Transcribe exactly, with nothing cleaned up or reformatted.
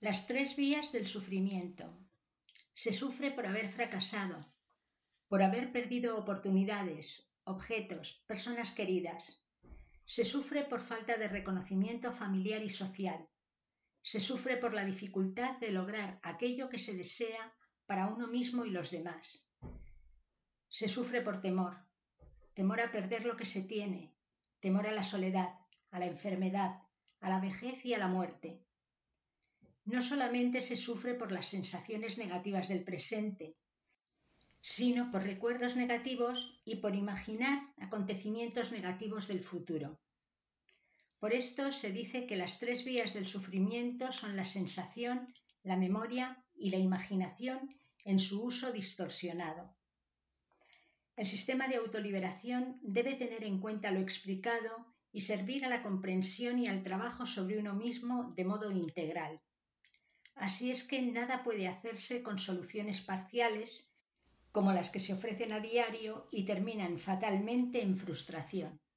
Las tres vías del sufrimiento. Se sufre por haber fracasado, por haber perdido oportunidades, objetos, personas queridas. Se sufre por falta de reconocimiento familiar y social. Se sufre por la dificultad de lograr aquello que se desea para uno mismo y los demás. Se sufre por temor, temor a perder lo que se tiene, temor a la soledad, a la enfermedad, a la vejez y a la muerte. No solamente se sufre por las sensaciones negativas del presente, sino por recuerdos negativos y por imaginar acontecimientos negativos del futuro. Por esto se dice que las tres vías del sufrimiento son la sensación, la memoria y la imaginación en su uso distorsionado. El sistema de autoliberación debe tener en cuenta lo explicado y servir a la comprensión y al trabajo sobre uno mismo de modo integral. Así es que nada puede hacerse con soluciones parciales, como las que se ofrecen a diario y terminan fatalmente en frustración.